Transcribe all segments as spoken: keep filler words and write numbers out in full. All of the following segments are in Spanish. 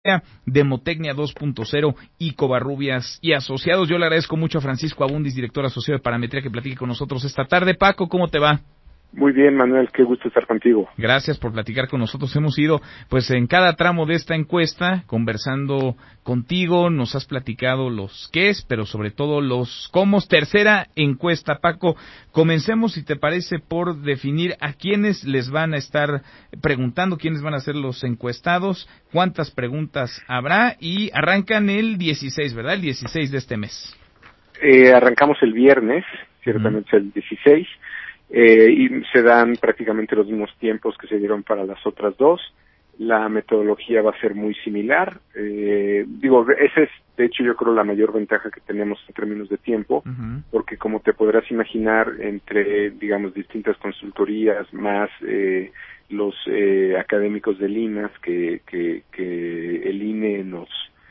Demotecnia dos punto cero y Covarrubias y Asociados. Yo le agradezco mucho a Francisco Abundis, director asociado de Parametría, que platique con nosotros esta tarde. Paco, ¿cómo te va? Muy bien, Manuel, qué gusto estar contigo. Gracias por platicar con nosotros. Hemos ido, pues, en cada tramo de esta encuesta, conversando contigo. Nos has platicado los qués, pero sobre todo los cómo. Tercera encuesta, Paco. Comencemos, si te parece, por definir a quiénes les van a estar preguntando, quiénes van a ser los encuestados, cuántas preguntas habrá, y arrancan el dieciséis, ¿verdad? El dieciséis de este mes. Eh, arrancamos el viernes, ciertamente uh-huh. el dieciséis. Eh, y se dan prácticamente los mismos tiempos que se dieron para las otras dos. La metodología va a ser muy similar. Eh, digo, esa es, de hecho, yo creo la mayor ventaja que tenemos en términos de tiempo, uh-huh. porque como te podrás imaginar, entre, digamos, distintas consultorías, más eh, los eh, académicos del I N A S que, que, que el I N E nos...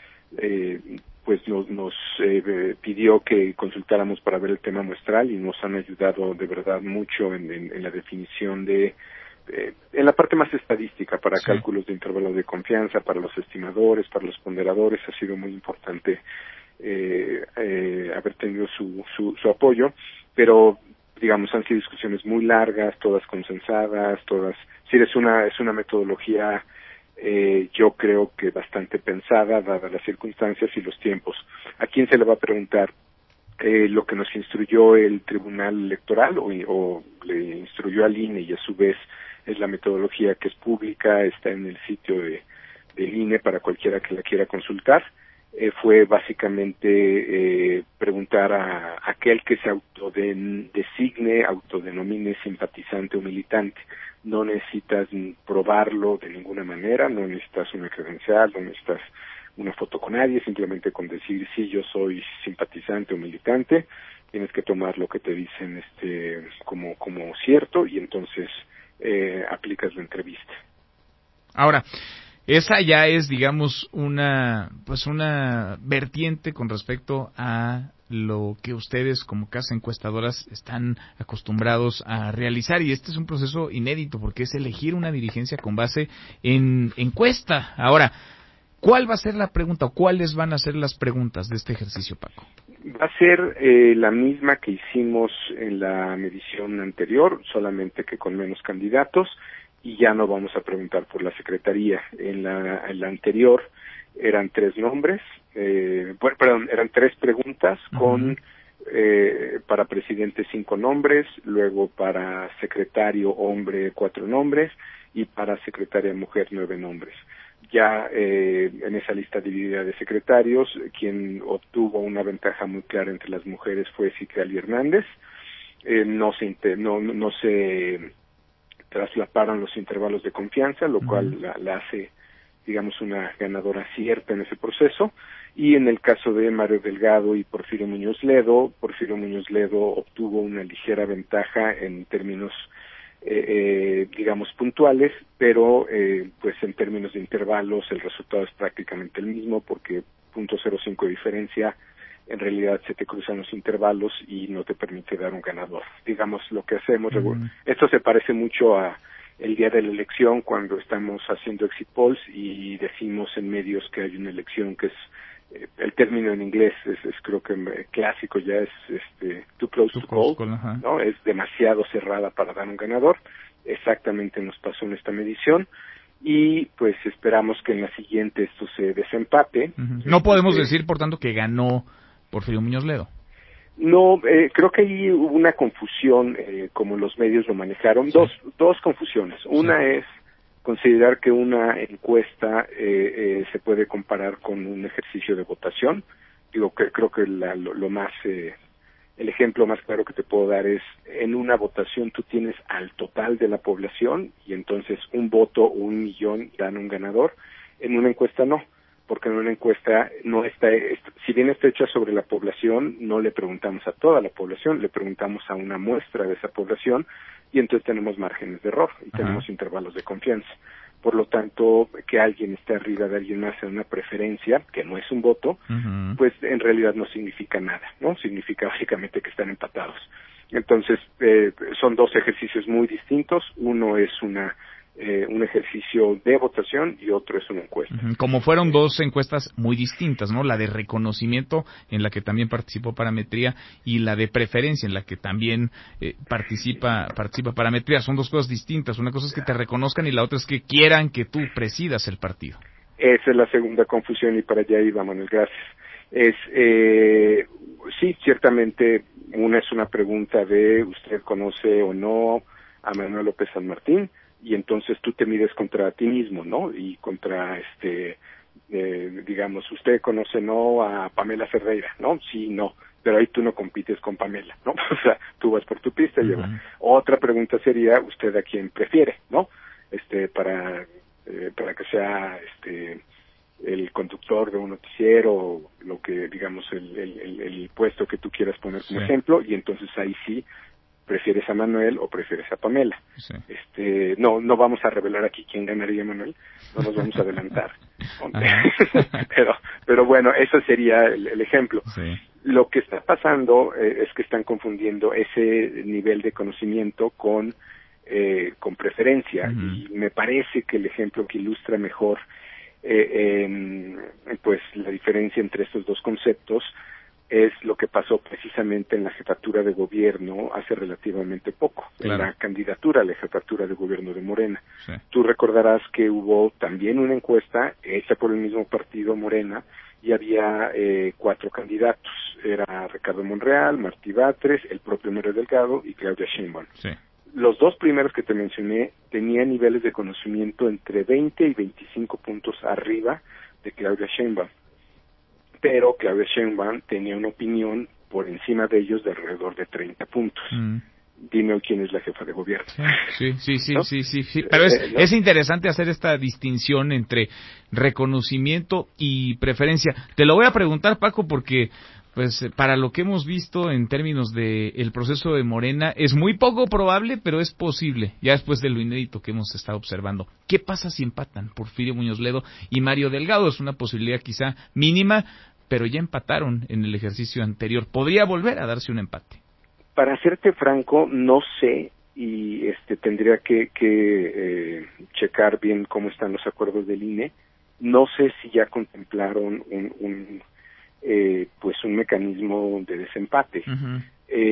Eh, pues nos, nos eh, pidió que consultáramos para ver el tema muestral y nos han ayudado de verdad mucho en, en, en la definición de, eh, en la parte más estadística para sí. cálculos de intervalos de confianza, para los estimadores, para los ponderadores. Ha sido muy importante eh, eh, haber tenido su, su, su apoyo, pero digamos han sido discusiones muy largas, todas consensadas, todas, sí, es una, es una metodología Eh, yo creo que bastante pensada, dadas las circunstancias y los tiempos. ¿A quién se le va a preguntar? Eh, lo que nos instruyó el Tribunal Electoral o, o le instruyó al I N E y a su vez es la metodología que es pública, está en el sitio de, del I N E para cualquiera que la quiera consultar. Eh, fue básicamente eh, preguntar a, a aquel que se autodesigne, autodenomine simpatizante o militante. No necesitas probarlo de ninguna manera, no necesitas una credencial, no necesitas una foto con nadie, simplemente con decir sí, yo soy simpatizante o militante, tienes que tomar lo que te dicen este como como cierto y entonces eh, aplicas la entrevista. Ahora, esa ya es, digamos, una pues una vertiente con respecto a lo que ustedes como casa encuestadoras están acostumbrados a realizar, y este es un proceso inédito porque es elegir una dirigencia con base en encuesta. Ahora, ¿cuál va a ser la pregunta o cuáles van a ser las preguntas de este ejercicio, Paco? Va a ser eh, la misma que hicimos en la medición anterior, solamente que con menos candidatos, y ya no vamos a preguntar por la secretaría. En la, en la anterior eran tres nombres, eh, bueno, perdón, eran tres preguntas uh-huh. con eh, para presidente cinco nombres, luego para secretario hombre cuatro nombres y para secretaria mujer nueve nombres. Ya eh, en esa lista dividida de secretarios, quien obtuvo una ventaja muy clara entre las mujeres fue Citlali Hernández. Eh, no se inter, no, no se traslaparon los intervalos de confianza, lo uh-huh. cual la, la hace, digamos, una ganadora cierta en ese proceso. Y en el caso de Mario Delgado y Porfirio Muñoz Ledo, Porfirio Muñoz Ledo obtuvo una ligera ventaja en términos, eh, eh, digamos, puntuales, pero eh, pues en términos de intervalos el resultado es prácticamente el mismo, porque punto cero cinco de diferencia en realidad se te cruzan los intervalos y no te permite dar un ganador. Digamos, lo que hacemos, uh-huh. esto se parece mucho a el día de la elección, cuando estamos haciendo exit polls y decimos en medios que hay una elección que es, eh, el término en inglés es, es creo que eh, clásico ya, es este too close too to call, call uh-huh. ¿no? Es demasiado cerrada para dar un ganador. Exactamente nos pasó en esta medición. Y pues esperamos que en la siguiente esto se desempate. Uh-huh. No podemos este, decir, por tanto, que ganó Porfirio Muñoz Ledo. No, eh, creo que ahí hubo una confusión, eh, como los medios lo manejaron. Sí. Dos, dos confusiones. Una sí. es considerar que una encuesta eh, eh, se puede comparar con un ejercicio de votación. Digo que creo que la, lo, lo más, eh, el ejemplo más claro que te puedo dar es, en una votación tú tienes al total de la población y entonces un voto o un millón dan un ganador. En una encuesta no, porque en una encuesta no está, si bien está hecha sobre la población, no le preguntamos a toda la población, le preguntamos a una muestra de esa población y entonces tenemos márgenes de error y Ajá. tenemos intervalos de confianza. Por lo tanto, que alguien esté arriba de alguien más en una preferencia, que no es un voto, uh-huh. pues en realidad no significa nada, ¿no? Significa básicamente que están empatados. Entonces, eh, son dos ejercicios muy distintos. Uno es una eh, un ejercicio de votación y otro es una encuesta. Como fueron dos encuestas muy distintas, ¿no? La de reconocimiento, en la que también participó Parametría, y la de preferencia, en la que también eh, participa participa Parametría. Son dos cosas distintas. Una cosa es que te reconozcan y la otra es que quieran que tú presidas el partido. Esa es la segunda confusión y para allá iba, Manuel, gracias. Es, eh, sí, ciertamente, una es una pregunta de ¿usted conoce o no a Manuel López San Martín? Y entonces tú te mides contra ti mismo, ¿no? Y contra, este, eh, digamos, ¿usted conoce o no a Pamela Ferreira? ¿No? Sí, no. Pero ahí tú no compites con Pamela, ¿no? O sea, tú vas por tu pista y Uh-huh. lleva. Otra pregunta sería, ¿usted a quién prefiere, no? Este, para, eh, para que sea, este, el conductor de un noticiero, lo que, digamos, el, el, el, el puesto que tú quieras poner como sí. ejemplo, y entonces ahí sí, ¿prefieres a Manuel o prefieres a Pamela? Sí. Este, no, no vamos a revelar aquí quién ganaría, Manuel, no nos vamos a adelantar. pero, pero bueno, eso sería el, el ejemplo. Sí. Lo que está pasando eh, es que están confundiendo ese nivel de conocimiento con, eh, con preferencia, uh-huh. y me parece que el ejemplo que ilustra mejor eh, eh, pues la diferencia entre estos dos conceptos es lo que pasó precisamente en la jefatura de gobierno hace relativamente poco, claro. En la candidatura a la jefatura de gobierno de Morena. Sí. Tú recordarás que hubo también una encuesta hecha por el mismo partido Morena y había eh, cuatro candidatos. Era Ricardo Monreal, Martí Batres, el propio Mario Delgado y Claudia Sheinbaum. Sí. Los dos primeros que te mencioné tenían niveles de conocimiento entre veinte y veinticinco puntos arriba de Claudia Sheinbaum. Pero Claudia Sheinbaum tenía una opinión por encima de ellos de alrededor de treinta puntos. Mm. Dime hoy quién es la jefa de gobierno. Sí, sí, sí, ¿no? sí, sí, sí. Pero es, eh, ¿no? es interesante hacer esta distinción entre reconocimiento y preferencia. Te lo voy a preguntar, Paco, porque pues para lo que hemos visto en términos de el proceso de Morena es muy poco probable, pero es posible, ya después de lo inédito que hemos estado observando. ¿Qué pasa si empatan Porfirio Muñoz Ledo y Mario Delgado? Es una posibilidad quizá mínima, pero ya empataron en el ejercicio anterior. ¿Podría volver a darse un empate? Para serte franco, no sé, y este tendría que, que eh, checar bien cómo están los acuerdos del I N E. No sé si ya contemplaron un, un eh, pues un mecanismo de desempate. Uh-huh.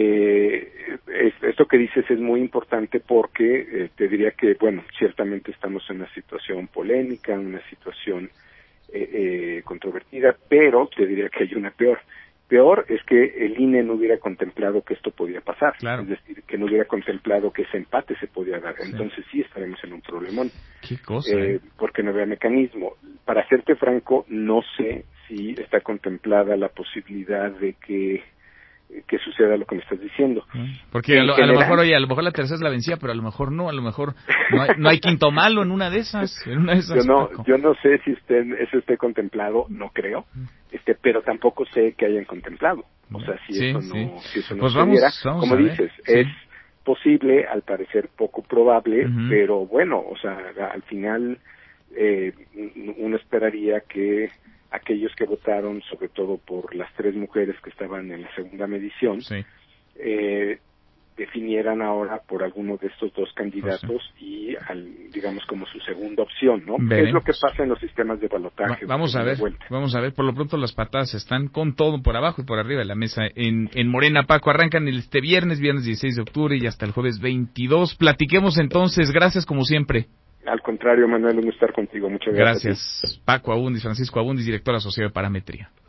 Eh, es, esto que dices es muy importante porque eh, te diría que, bueno, ciertamente estamos en una situación polémica, una situación eh, eh, controvertida, pero te diría que hay una peor. Peor es que el I N E no hubiera contemplado que esto podía pasar, claro. Es decir, que no hubiera contemplado que ese empate se podía dar. Sí. Entonces sí estaremos en un problemón. ¿Qué cosa? Eh, eh? Porque no había mecanismo. Para serte franco, no sé si está contemplada la posibilidad de que que suceda lo que me estás diciendo. Porque a lo, general, a lo mejor, oye, a lo mejor la tercera es la vencida, pero a lo mejor no, a lo mejor no hay, no hay quinto malo en una de esas. En una de esas yo no, Paco. yo no sé si usted, eso esté contemplado, no creo, este, pero tampoco sé que hayan contemplado. O sea, si sí, eso sí. no, si eso no pues sucediera, vamos, vamos como dices, sí. es posible, al parecer poco probable, uh-huh. pero bueno, o sea, al final eh, uno esperaría que aquellos que votaron, sobre todo por las tres mujeres que estaban en la segunda medición, sí. eh, definieran ahora por alguno de estos dos candidatos pues sí. y, al, digamos, como su segunda opción, ¿no? Veremos. ¿Qué es lo que pasa en los sistemas de balotaje? Va, vamos a ver, vuelta? vamos a ver. Por lo pronto las patadas están con todo por abajo y por arriba de la mesa en, en Morena. Paco, arrancan el, este viernes, viernes dieciséis de octubre y hasta el jueves veintidós. Platiquemos entonces. Gracias como siempre. Al contrario, Manuel, un gusto estar contigo. Muchas gracias. Gracias. Paco Abundis, Francisco Abundis, director asociado de Parametría.